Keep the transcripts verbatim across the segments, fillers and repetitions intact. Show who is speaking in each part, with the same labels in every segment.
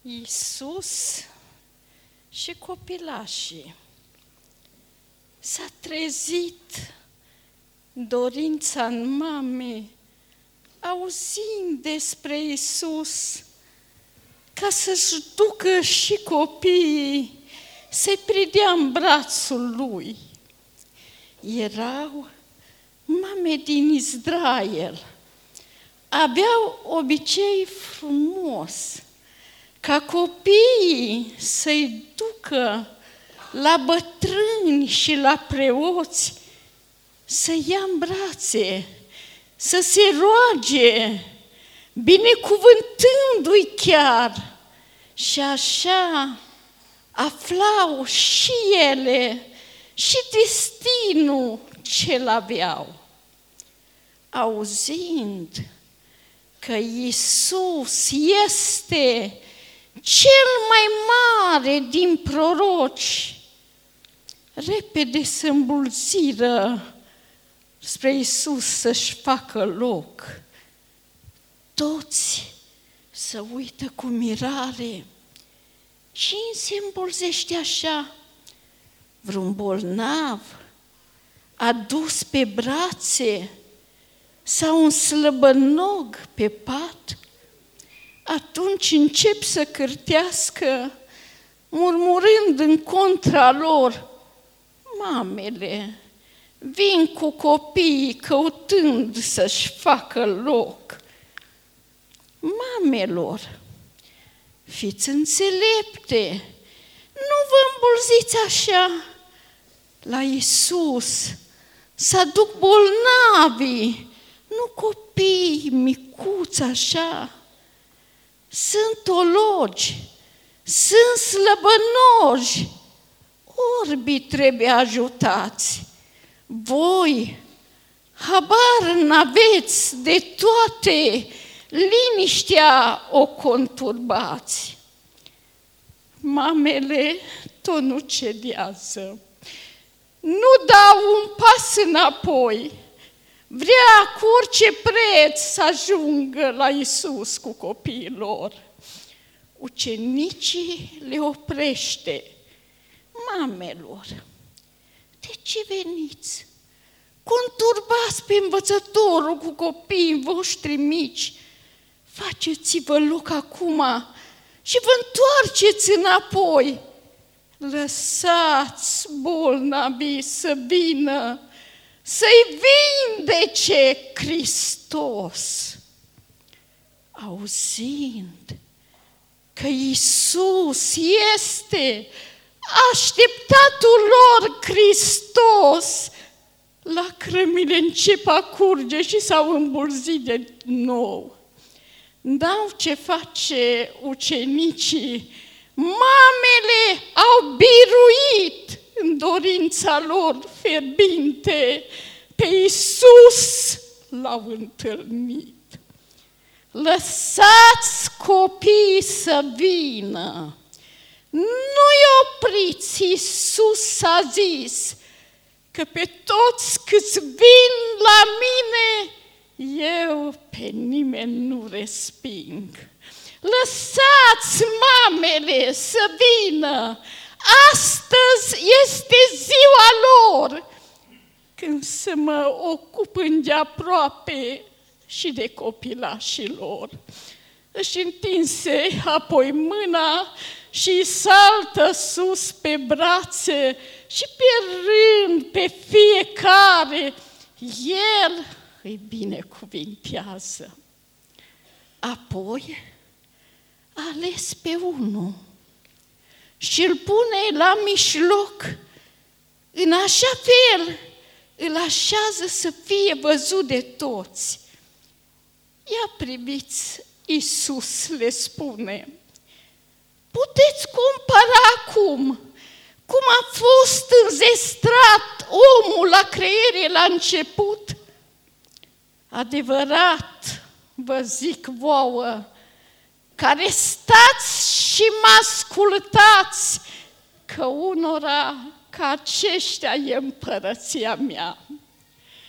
Speaker 1: Iisus și copilașii. S-a trezit dorința în mamei, auzind despre Iisus, ca să-și ducă și copiii să-i pridea în brațul Lui. Erau mame din Israel, aveau obicei frumos ca copiii să-i ducă la bătrâni și la preoți, să ia în brațe, să se roage, binecuvântându-i chiar. Și așa aflau și ele și destinul ce-l aveau. Auzind că Iisus este cel mai mare din proroci, repede se îmbulziră spre Iisus să-și facă loc. Toți se uită cu mirare. Cine se îmbulzește așa? Vreun bolnav adus pe brațe sau un slăbănog pe pat? Atunci încep să cârtească, murmurând în contra lor: mamele vin cu copiii căutând să-și facă loc. Mamelor, fiți înțelepte, nu vă îmbulziți așa. La Iisus să aduc bolnavii, nu copii micuți așa. Sunt ologi, sunt slăbănoși, orbii trebuie ajutați. Voi habar n-aveți de toate, liniștea o conturbați. Mamele tot nu cedează, nu dau un pas înapoi, vrea cu orice preț să ajungă la Iisus cu copiii lor. Ucenicii le oprește: mamelor, de ce veniți? Conturbați pe învățătorul cu copiii voștri mici. Faceți-vă loc acum și vă întoarceți înapoi. Lăsați bolnavii să vină, să-i vindece Hristos. Auzind că Iisus este așteptatul lor Hristos, lacrămile încep a curge și s-au îmbulzit de nou. N-au ce face ucenicii, mamele au biruit în dorința lor fierbinte, pe Iisus l-au întâlnit. Lăsați copiii să vină, nu-i opriți, Iisus a zis, că pe toți câți vin la mine, eu pe nimeni nu resping. Lăsați mamele să vină, astăzi este ziua lor, când să mă ocup îndeaproape și de copilașii lor. Își întinse apoi mâna și saltă sus pe brațe și pe rând, pe fiecare, El îi binecuvintează. Apoi a ales pe unul și îl pune la mijloc, în așa fel îl așează să fie văzut de toți. Ia priviți, Iisus le spune: puteți compara acum cum a fost înzestrat omul la creere la început? Adevărat vă zic vouă, care stați și mă ascultați, că unora ca aceștia e împărăția mea.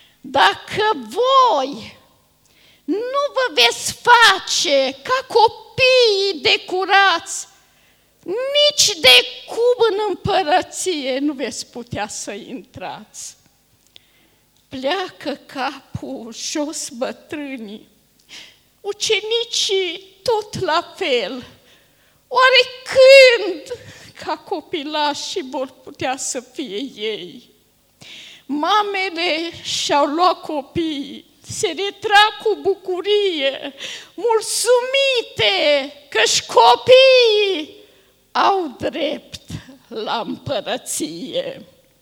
Speaker 1: Dacă voi nu vă veți face ca copii copiii de curați, nici de cum în împărăție nu veți putea să intrați. Pleacă capul jos bătrânii, ucenicii tot la fel. Oare când ca copilașii vor putea să fie ei? Mamele și-au luat copiii, se retrag cu bucurie, mulțumite că-și copiii au drept la împărăție.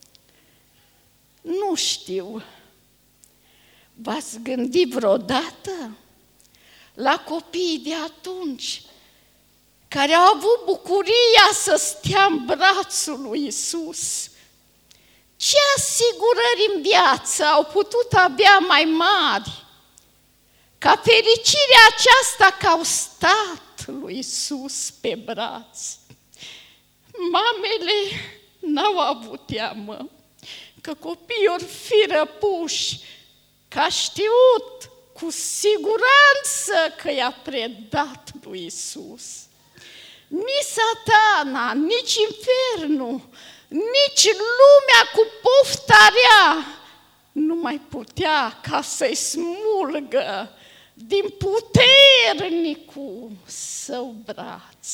Speaker 1: Nu știu, v-ați gândit vreodată la copiii de atunci, care au avut bucuria să stea în brațul lui Iisus? Ce asigurări în viață au putut avea mai mari ca fericirea aceasta că au stat lui Iisus pe braț? Mamele n-au avut teamă că copiii or fi răpuși, că a știut cu siguranță că i-a predat lui Iisus. Nici satana, nici infernul, nici lumea cu pofta rea nu mai putea ca să-i smulgă din puternicul său braț.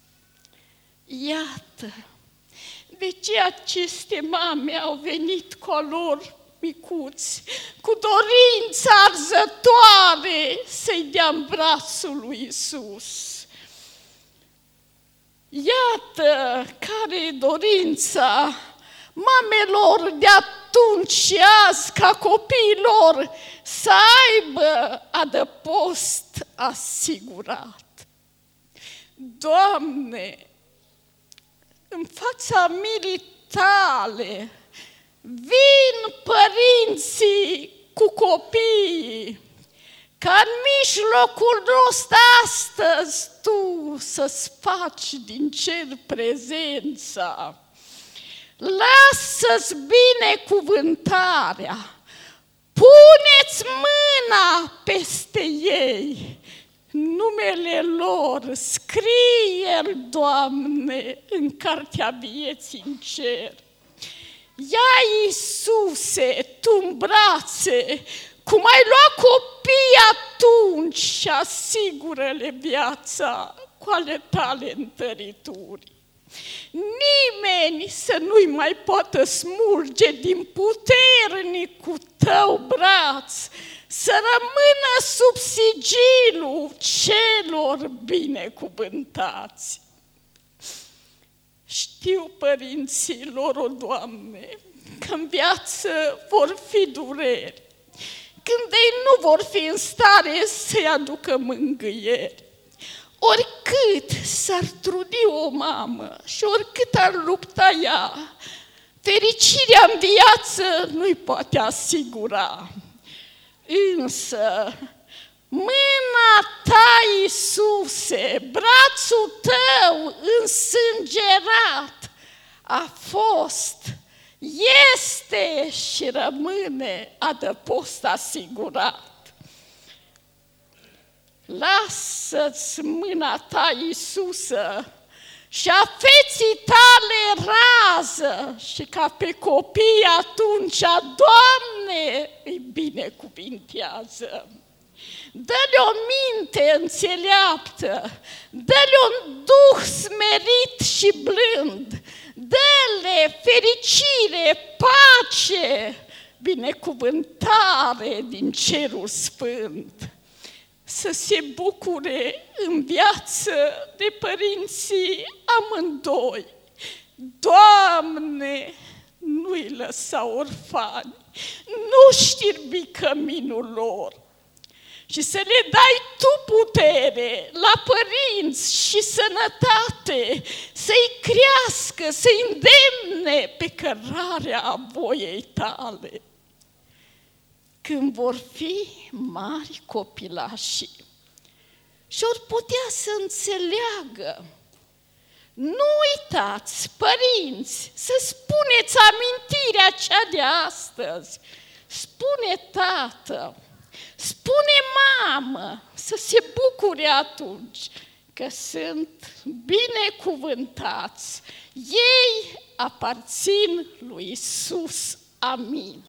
Speaker 1: Iată de ce aceste mame au venit cu a lor micuți, cu dorința arzătoare să-i dea în brațul lui Iisus. Iată care e dorința mamelor de atunci și azi ca copiilor să aibă adăpost asigurat. Doamne, în fața milii Tale vin părinții cu copiii, ca în mijlocul nostru astăzi Tu să-ți faci din cer prezența. Lasă-ți binecuvântarea, puneți mâna peste ei, numele lor scrie-l, Doamne, în cartea vieții în cer. Ia, Iisuse, Tu în brațe, cum ai luat copii atunci și asigură-le viața cu ale Tale întărituri. Nimeni să nu-i mai poată smulge din puternicul Tău braț, să rămână sub sigilul celor binecuvântați. Știu, părinților, o Doamne, că în viață vor fi dureri, când ei nu vor fi în stare să-i aducă mângâieri. Oricât s-ar trudi o mamă și oricât ar lupta ea, fericirea în viață nu-i poate asigura. Însă, mâna Ta, Iisuse, brațul Tău însângerat a fost, este și rămâne adăpost asigurat. Lasă-ți mâna Ta, Iisuse, și a feții Tale rază și ca pe copii atunci, Doamne, îi binecuvintează. Dă-le o minte înțeleaptă, dă-le un duh smerit și blând, dă-le fericire, pace, binecuvântare din cerul sfânt. Să se bucure în viață de părinții amândoi. Doamne, nu-i lăsa orfani, nu știrbi căminul lor. Și să le dai Tu putere la părinți și sănătate, să-i crească, să-i îndemne pe cărarea voiei Tale. Când vor fi mari copilașii și or putea să înțeleagă, nu uitați, părinți, să spuneți amintirea cea de astăzi. Spune tată, spune mamă, să se bucure atunci că sunt binecuvântați. Ei aparțin lui Isus. Amin.